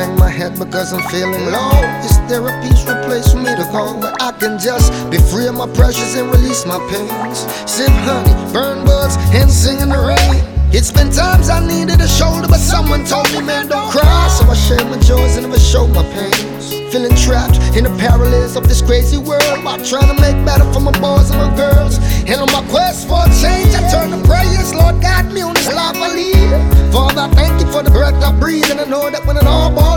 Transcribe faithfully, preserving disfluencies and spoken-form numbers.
hang my head because I'm feeling low. Is there a peaceful place for me to go where I can just be free of my pressures and release my pains? Sip honey, burn buds, and sing in the rain. It's been times I needed a shoulder, but someone told me, man, don't cry. So I share my joys and never show my pains. Feeling trapped in the parallels of this crazy world, while trying to make better for my boys and my girls. And on my quest for a change, I turn to prayers. Lord, guide me on this life I live. Father, I thank you for the breath I breathe, and I know that when it all boils